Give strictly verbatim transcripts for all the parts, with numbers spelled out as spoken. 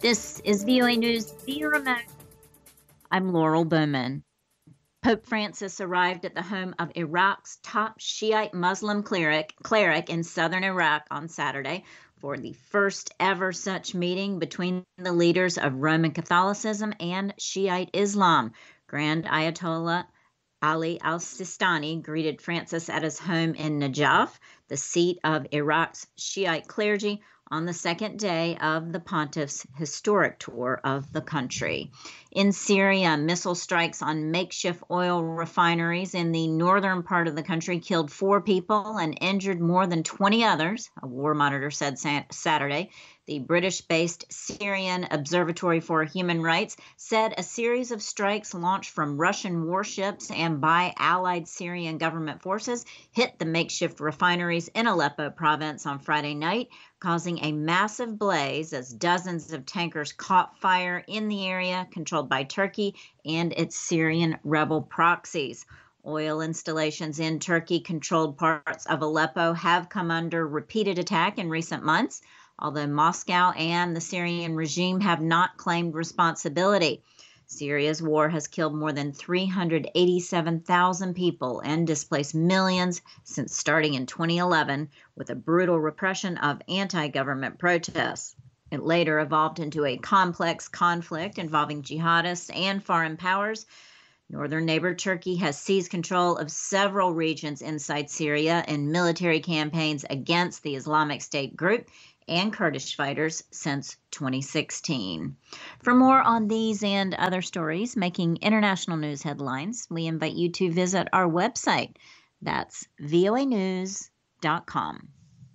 This is V O A News via remote. I'm Laurel Bowman. Pope Francis arrived at the home of Iraq's top Shiite Muslim cleric, cleric in southern Iraq on Saturday for the first ever such meeting between the leaders of Roman Catholicism and Shiite Islam. Grand Ayatollah Ali al-Sistani greeted Francis at his home in Najaf, the seat of Iraq's Shiite clergy, on the second day of the pontiff's historic tour of the country. In Syria, missile strikes on makeshift oil refineries in the northern part of the country killed four people and injured more than twenty others, a war monitor said Saturday. The British-based Syrian Observatory for Human Rights said a series of strikes launched from Russian warships and by allied Syrian government forces hit the makeshift refineries in Aleppo province on Friday night, causing a massive blaze as dozens of tankers caught fire in the area controlled by Turkey and its Syrian rebel proxies. Oil installations in Turkey-controlled parts of Aleppo have come under repeated attack in recent months, although Moscow and the Syrian regime have not claimed responsibility. Syria's war has killed more than three hundred eighty-seven thousand people and displaced millions since starting in twenty eleven with a brutal repression of anti-government protests. It later evolved into a complex conflict involving jihadists and foreign powers. Northern neighbor Turkey has seized control of several regions inside Syria in military campaigns against the Islamic State group and Kurdish fighters since twenty sixteen. For more on these and other stories making international news headlines, we invite you to visit our website. That's V O A news dot com.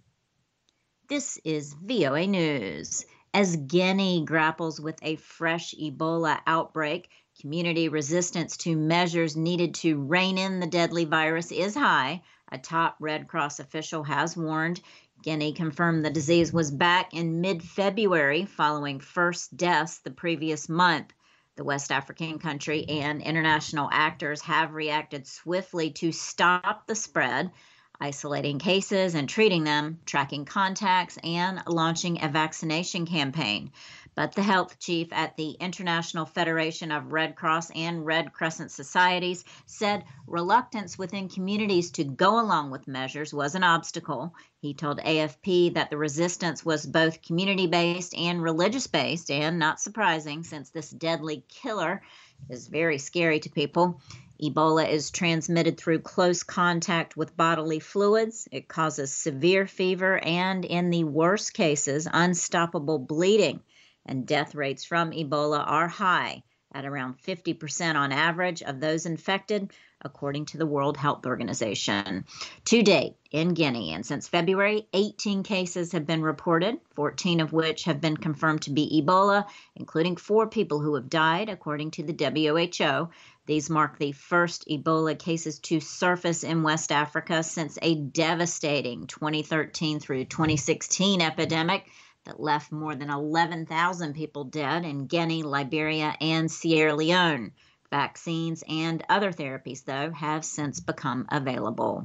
This is V O A News. As Guinea grapples with a fresh Ebola outbreak, community resistance to measures needed to rein in the deadly virus is high, a top Red Cross official has warned. Guinea confirmed the disease was back in mid-February following first deaths the previous month. The West African country and international actors have reacted swiftly to stop the spread, isolating cases and treating them, tracking contacts, and launching a vaccination campaign. But the health chief at the International Federation of Red Cross and Red Crescent Societies said reluctance within communities to go along with measures was an obstacle. He told A F P that the resistance was both community-based and religious-based, and not surprising since this deadly killer is very scary to people. Ebola is transmitted through close contact with bodily fluids. It causes severe fever and, in the worst cases, unstoppable bleeding. And death rates from Ebola are high, at around fifty percent on average of those infected, according to the World Health Organization. To date, in Guinea, and since February, eighteen cases have been reported, fourteen of which have been confirmed to be Ebola, including four people who have died, according to the W H O. These mark the first Ebola cases to surface in West Africa since a devastating twenty thirteen through twenty sixteen epidemic that left more than eleven thousand people dead in Guinea, Liberia, and Sierra Leone. Vaccines and other therapies, though, have since become available.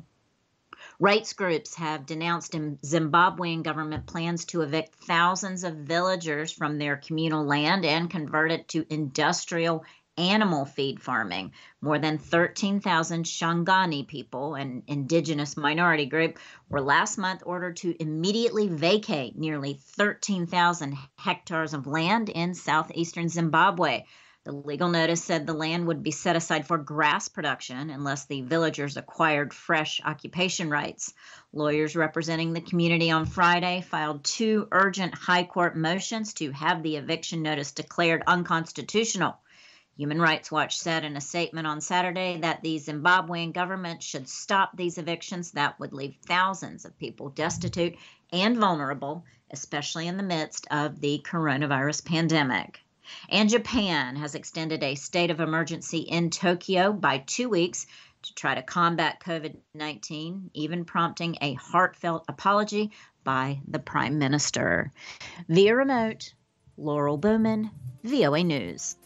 Rights groups have denounced Zimbabwean government plans to evict thousands of villagers from their communal land and convert it to industrial animal feed farming. More than thirteen thousand Shangani people, an indigenous minority group, were last month ordered to immediately vacate nearly thirteen thousand hectares of land in southeastern Zimbabwe. The legal notice said the land would be set aside for grass production unless the villagers acquired fresh occupation rights. Lawyers representing the community on Friday filed two urgent high court motions to have the eviction notice declared unconstitutional. Human Rights Watch said in a statement on Saturday that the Zimbabwean government should stop these evictions that would leave thousands of people destitute and vulnerable, especially in the midst of the coronavirus pandemic. And Japan has extended a state of emergency in Tokyo by two weeks to try to combat COVID nineteen, even prompting a heartfelt apology by the Prime Minister. Via remote, Laurel Bowman, V O A News.